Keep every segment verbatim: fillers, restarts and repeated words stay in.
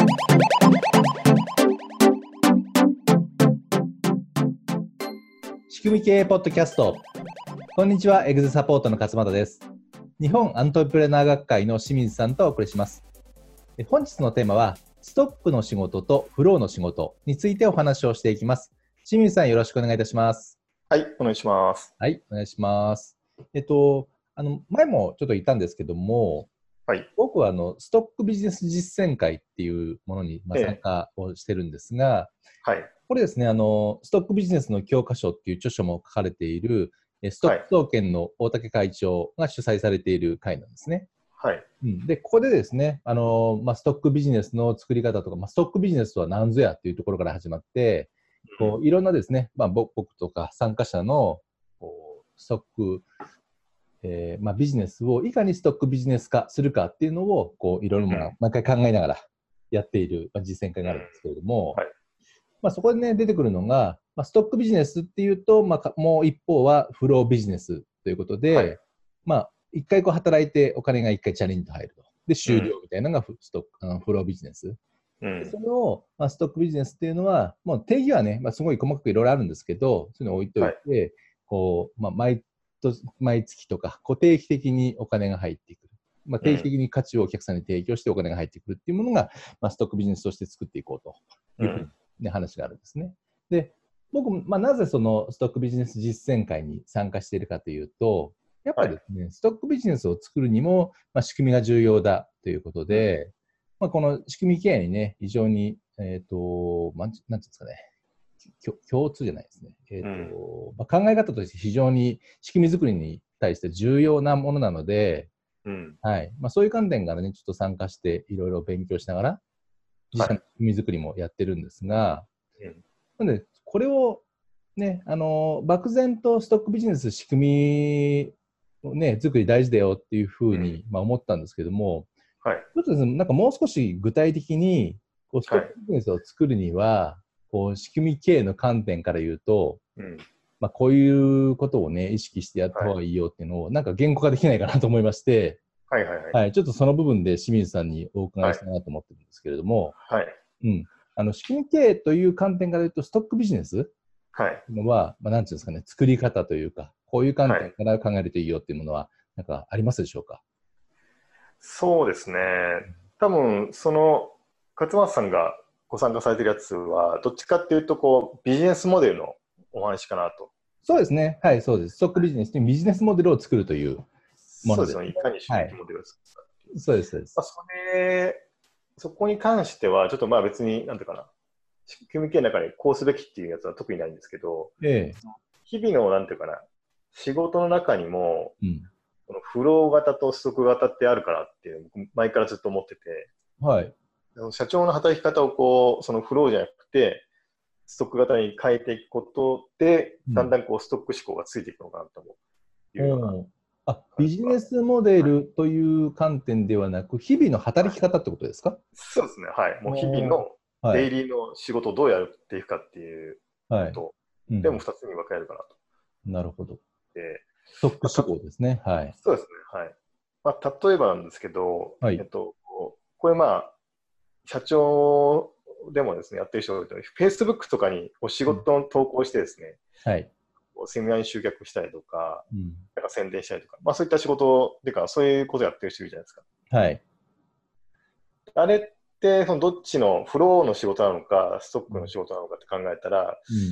仕組み経営ポッドキャスト。こんにちは、エグゼサポートの勝又です。日本アントレプレナー学会の清水さんとお送りします。本日のテーマは、ストックの仕事とフローの仕事についてお話をしていきます。清水さん、よろしくお願いいたします。 はい、お願いします。 はい、お願いします。えっと、あの、前もちょっと言ったんですけども、 はい、 僕はあのストックビジネス実践会っていうものにまあ参加をしてるんですが、 ええ、はい、 これですね、あの、ストックビジネスの教科書っていう著書も書かれている、ストック総研の大竹会長が主催されている会なんですね。 はい。 うん、で、ここでですね、あの、まあ、ストックビジネスの作り方とか、まあ、ストックビジネスとは何ぞやっていうところから始まって、こういろんなですね、まあ、僕とか参加者のこうストック、えーまあ、ビジネスをいかにストックビジネス化するかっていうのを、こういろいろ毎回考えながらやっている、まあ、実践会があるんですけれども、 はい、 まあ、そこでね、出てくるのが、まあ、ストックビジネスっていうと、まあ、もう一方はフロービジネスということで、はい、まあ、一回こう働いてお金が一回チャリンと入ると。で、終了みたいなのがフ、ストック、あのフロービジネス。うん、それを、まあ、ストックビジネスっていうのは、もう定義はね、まあ、すごい細かくいろいろあるんですけど、そういうのを置いといて、はい、こう、まあ、毎年、毎月とか固定期的にお金が入ってくる。まあ、定期的に価値をお客さんに提供してお金が入ってくるっていうものが、まあ、ストックビジネスとして作っていこうというふうに、ね、話があるんですね。で、僕、まあ、なぜそのストックビジネス実践会に参加しているかというと、やっぱりですね、はい、ストックビジネスを作るにも、まあ、仕組みが重要だということで、うん、まあ、この仕組み経営にね、非常に、えっと、なんていうんですかね、共通じゃないですね。えっと、うん、まあ、考え方として非常に仕組み作りに対して重要なものなので、うん、はい。まあ、そういう観点からね、ちょっと参加していろいろ勉強しながら、実際の仕組み作りもやってるんですが、はい、うん、なので、これをね、あの、漠然とストックビジネス仕組みをね、作り大事だよっていうふうに、まあ、思ったんですけども、はい、ちょっとですね、なんかもう少し具体的に、こうストックビジネスを作るには、はい、こう仕組み経営の観点から言うと、うん、まあ、こういうことをね、意識してやった方がいいよっていうのを、はい、なんか言語化できないかなと思いまして、はいはいはい。はい、ちょっとその部分で清水さんにお伺いしたいなと思ってるんですけれども、はい。うん。あの、仕組み経営という観点から言うと、ストックビジネスはい。のは、まあ、なんていうんですかね、作り方というか、こういう観点から考えるといいよっていうものは、なんかありますでしょうか？ そうですね。多分、その、勝俣さんがご参加されてるやつは、どっちかっていうと、こう、ビジネスモデルのお話かなと。 そうですね。はい、そうです。ストックビジネスというビジネスモデルを作るというものです。 そうですね。いかに収益モデルを作るかっていう。はい、 そうです、そうです。 まあ、それ、そこに関しては、ちょっとまあ別に、なんていうかな、仕組み系の中にこうすべきっていうやつは特にないんですけど、ええ、日々の、なんていうかな、仕事の中にも、うん、このフロー型とストック型ってあるからっていう、前からずっと思ってて、はい、社長の働き方をこう、そのフローじゃなくて、ストック型に変えていくことで、だんだんこうストック思考がついていくのかなと思う。いうような、 あ、ビジネスモデルという観点ではなく、日々の働き方ってことですか？はい、 そうですね。はい。もう日々のデイリーの仕事をどうやっていくかっていうこと、はいうん、でもふたつに分かれるかなと。 なるほど。でストック思考ですね。はい。 そうですね。はい。まあ、例えばなんですけど、はい、えっと、これまあ、社長でもですね、やってる人がいると、Facebook とかにお仕事の投稿してですね、うん、はい。セミナーに集客したりとか、うん、なんか宣伝したりとか、まあそういった仕事でか、そういうことやってる人いるじゃないですか。はい。あれって、そのどっちのフローの仕事なのか、ストックの仕事なのかって考えたら、うん、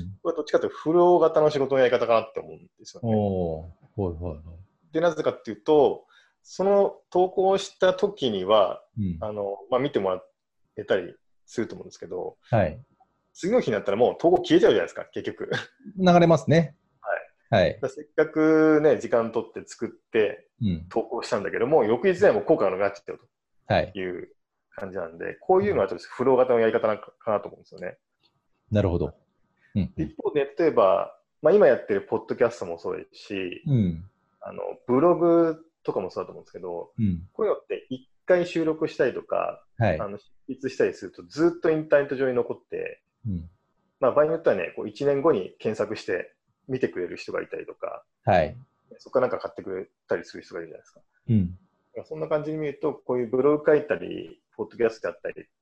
これどっちかというとフロー型の仕事のやり方かなって思うんですよね。おはいはいはい。で、なぜかっていうと、その投稿した時には、うん、あの、まあ見てもらえたりすると思うんですけど、はい。次の日になったらもう投稿消えちゃうじゃないですか、結局。流れますね。はい。はい、せっかくね、時間取って作って投稿したんだけども、うん、翌日でも効果がなくなっちゃうという感じなんで、はい、こういうのはちょっとフロー型のやり方なのかなと思うんですよね。 なるほど。 うんうん、一方で、例えば、まあ、今やってるポッドキャストもそうですし、うん、あのブログとかもそうだと思うんですけど、うん、こういうのって一回収録したりとか、はい、あの執筆したりするとずっとインターネット上に残って、うんまあ、場合によってはね、こういちねんごに検索して見てくれる人がいたりとか、はい、そこからなんか買ってくれたりする人がいるじゃないですか。うん、そんな感じに見ると、こういうブログ書いたり、ポッドキャストやったりっ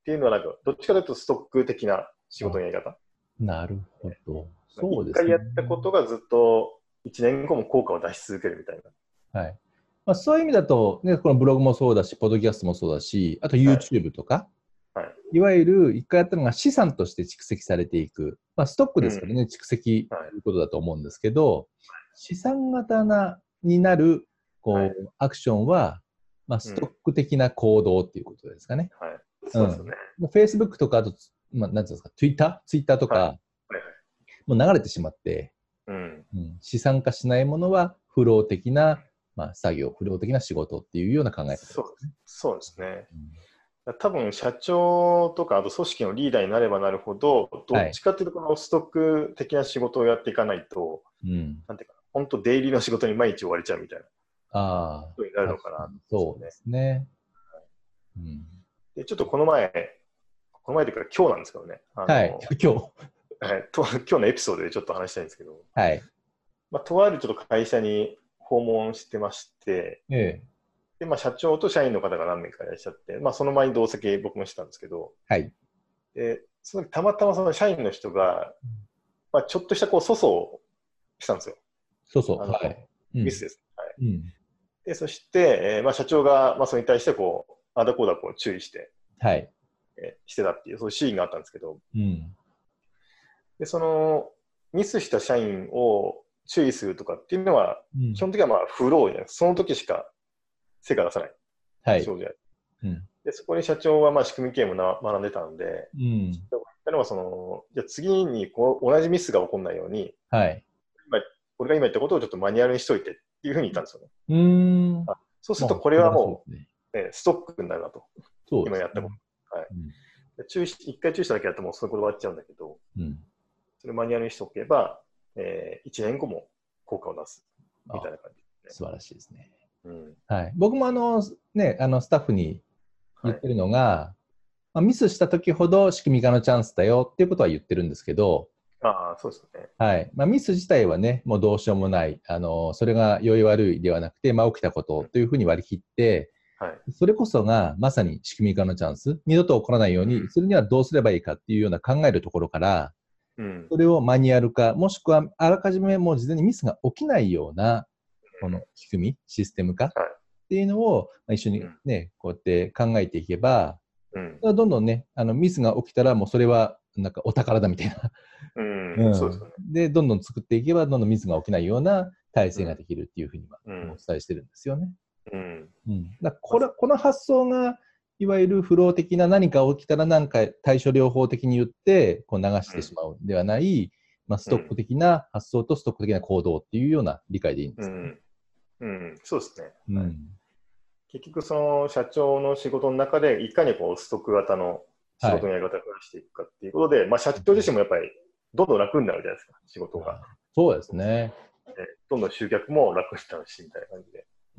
っていうのは、なんか、どっちかというとストック的な仕事のやり方。 なるほど。そうですね。 一回やったことがずっといちねんごも効果を出し続けるみたいな。はい。まあ、そういう意味だと、ね、このブログもそうだし、ポッドキャストもそうだし、あと YouTube とか、 はいはい、 いわゆる一回やったのが資産として蓄積されていく。まあ、ストックですからね、 うん、 蓄積ということだと思うんですけど、はい、資産型なになるこう、はい、アクションは、まあ、ストック的な行動っていうことですかね。 うん、はい、そうですね。 うん、Facebook とか、あと、まあ、なんていうんですか、Twitter? Twitter とか、はいはいはい、もう流れてしまって、うんうん、資産化しないものは不労的な、まあ、作業、不労的な仕事っていうような考え方ですね。 そう、そうですね。うん、多分社長とか、あと組織のリーダーになればなるほど、どっちかというと、このストック的な仕事をやっていかないと、はい、なんていうか、本当、出入りの仕事に毎日追われちゃうみたいなことになるのかな、ね。 そうですね。 うん、でちょっとこの前、この前というか今日なんですけどね、あの、 はい、今日。 はい、と今日のエピソードでちょっと話したいんですけど、 はい。 まあ、とあるちょっと会社に訪問してまして、ええ、でまあ、社長と社員の方が何名かいらっしゃって、まあ、その前に同席僕もしてたんですけど、はい、でその時たまたまその社員の人が、まあ、ちょっとしたこう粗相をしたんですよ。 そうそう、はい、 ミスです。はい、 うん、 でそして、えーまあ、社長が、まあ、それに対してこうあだこうだこう注意して、はい、えー、してたっていうそういうシーンがあったんですけど、うん、でそのミスした社員を注意するとかっていうのは、うん、基本的にはまあ不労じゃないです。その時しか成果出さない。はい。仕事じゃない。うん、でそこに社長はまあ仕組み系もな学んでたので、うん、のはそのじゃあ次にこう同じミスが起こらないように、はい、今俺が今言ったことをちょっとマニュアルにしといてっていうふうに言ったんですよね。うん、そうするとこれはもう、ねね、ストックになるなと。そうですね、今やったこと。はい。うん、注意し一回注意しただけだともうそのこと終わっちゃうんだけど、うん、それをマニュアルにしておけば、えー、いちねんごも効果を出すみたいな感じですね。 素晴らしいですね。 うん、 はい、僕もあの、ね、あのスタッフに言ってるのが、はい、まあ、ミスした時ほど仕組み化のチャンスだよっていうことは言ってるんですけど、 ああ、そうですね。 はいまあ、ミス自体はね、もうどうしようもない、あのそれが良い悪いではなくて、まあ、起きたことというふうに割り切って、はい、それこそがまさに仕組み化のチャンス、二度と起こらないようにするにはどうすればいいかっていうような考えるところから、うん、それをマニュアル化、もしくはあらかじめもう事前にミスが起きないようなこの仕組み、システム化っていうのを一緒にね、こうやって考えていけば、うん、どんどんね、あのミスが起きたらもうそれはなんかお宝だみたいな。 うんうん、そうですね。 で、どんどん作っていけば、どんどんミスが起きないような体制ができるっていうふうにはお伝えしてるんですよね。うんうん、だこれこの発想が、いわゆるフロー的な何か起きたら何か対処療法的に言ってこう流してしまうんではない、まあ、ストック的な発想とストック的な行動っていうような理解でいいんですかね。 うんうん、そうですね。うん、結局、その社長の仕事の中で、いかにこうストック型の仕事のやり方を増やしていくかっていうことで、はい、まあ、社長自身もやっぱりどんどん楽になるじゃないですか、仕事が。 そうですね。 どんどん集客も楽になるし、みたいな感じで。うん、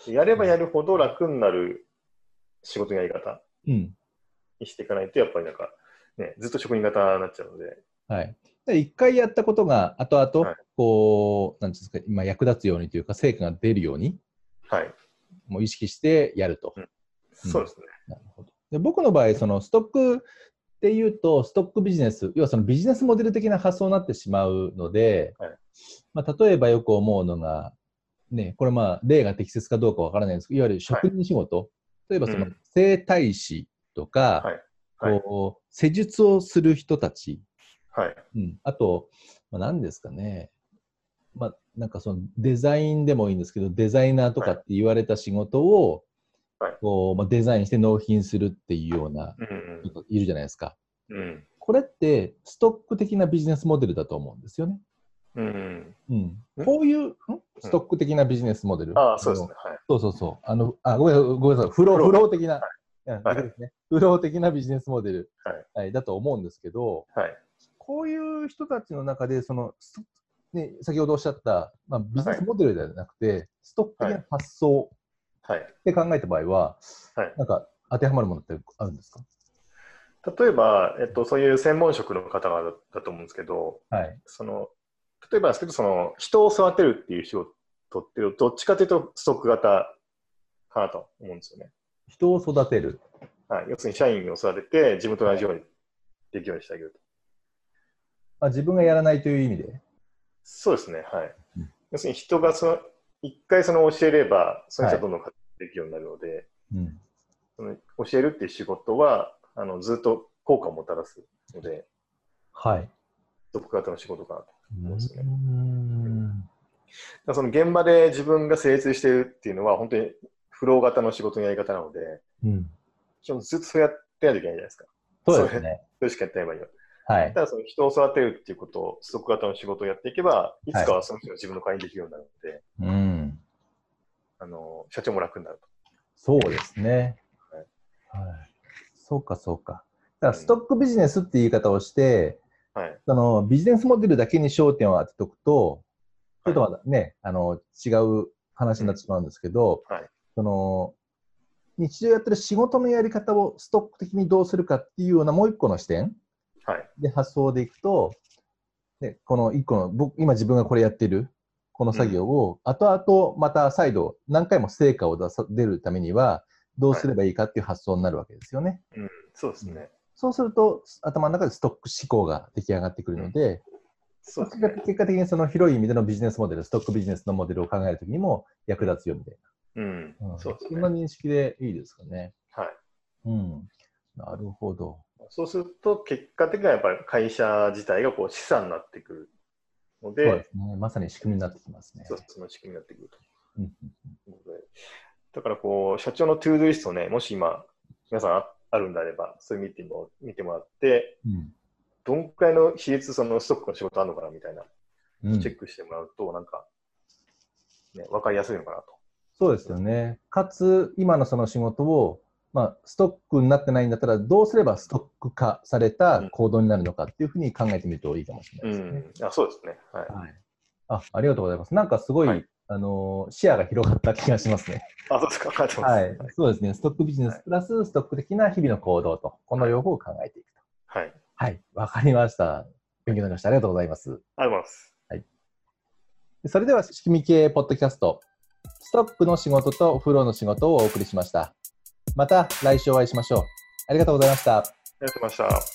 やればやるほど楽になる仕事のやり方にしていかないと、やっぱりなんか、ね、ずっと職人型になっちゃうので。 はい。一回やったことが後々、こう、なんですか、今役立つようにというか、成果が出るように、はい。もう意識してやると。 うん、そうですね。 うん、なるほど。で僕の場合、そのストックっていうと、ストックビジネス、要はそのビジネスモデル的な発想になってしまうので、はい、まあ、例えばよく思うのが、ね、これまあ例が適切かどうかわからないんですけど、いわゆる職人仕事、はい、例えばその整体師とか、はいはい、こう施術をする人たち、はいうん、あと、まあ、何ですかね、まあ、なんかそのデザインでもいいんですけど、デザイナーとかって言われた仕事を、はいこうまあ、デザインして納品するっていうような人いるじゃないですか。うんうん、これってストック的なビジネスモデルだと思うんですよね。うんうん、こういうんストック的なビジネスモデル。 うん、ああ、そうですね。はい、 そうそうそう。あのあごめんごめんなさい。フロー、フロー的な、はいですね、フロー的なビジネスモデル、はいはい、だと思うんですけど、はい、こういう人たちの中で、その、ね、先ほどおっしゃった、まあ、ビジネスモデルではなくて、はい、ストック的な発想って考えた場合は、はい、なんか当てはまるものってあるんですか？ 例えば、えっと、そういう専門職の方々だと思うんですけど、はい、その例えばですけど、その人を育てるっていう仕事っていうと、どっちかというとストック型かなと思うんですよね。 人を育てる。 はい、要するに社員を育てて自分と同じようにできるようにしてあげると。 あ、自分がやらないという意味で？ そうですね。はい。 うん、 要するに人がその、一回その教えれば、その人はどんどんできるようになるので、はい、うん、その教えるっていう仕事は、あのずっと効果をもたらすので、 はい。 ストック型の仕事かなと思いますね。 うん、 だその現場で自分が精通しているっていうのは、本当にフロー型の仕事のやり方なので、うん、基本ずっとそうやってないといけないじゃないですか。 そうですね。 それしかやってない場合には。 はい。 ただその人を育てるっていうことを、ストック型の仕事をやっていけば、いつかはその人が自分の会員できるようになるので、はい、うん、あの社長も楽になると。 そうですね。はい。はい、そうか、そうか。だからストックビジネスって言い方をして、うん、はい、そのビジネスモデルだけに焦点を当てておくと、ちょっとまだね、はい、あの違う話になってしまうんですけど、うん、はい、その日常やってる仕事のやり方をストック的にどうするかっていうようなもう一個の視点で発想でいくと、でこの一個の僕今自分がこれやってるこの作業を後々また再度何回も成果を出さ出るためにはどうすればいいかっていう発想になるわけですよね。 はい、うん、そうですね、うん。 そうすると頭の中でストック思考が出来上がってくるので、うん、そうですね、結果的にその広い意味でのビジネスモデル、ストックビジネスのモデルを考えるときにも役立つよみたいな。うん、うん、そうですね。そんな認識でいいですかね。 はい。 うん。なるほど。 そうすると、結果的にはやっぱり会社自体がこう資産になってくるので、 そうですね。まさに仕組みになってきますね。 そう、その仕組みになってくると。うん、だからこう、社長のトゥードゥリストね、もし今、皆さんあるんであれば、そういうミーティングを見てもらって、うん、どんくらいの比率、そのストックの仕事あるのかなみたいな、チェックしてもらうと、なんか、ね、分かりやすいのかなと。 そうですよね。かつ、今のその仕事を、まあ、ストックになってないんだったら、どうすればストック化された行動になるのかっていうふうに考えてみるといいかもしれないですね。 うん、あ、そうですね。はい。はい、 あ、ありがとうございます。なんかすごい、はい、あの、視野が広がった気がしますね。 あ、そうですか。ありがとうございます。はい。そうですね。ストックビジネスプラスストック的な日々の行動と、この両方を考えていくと。 はい。 はい。わかりました。勉強になりました。ありがとうございます。 ありがとうございます。 はい。それでは、仕組み系ポッドキャスト、ストックの仕事とフローの仕事をお送りしました。また来週お会いしましょう。ありがとうございました。ありがとうございました。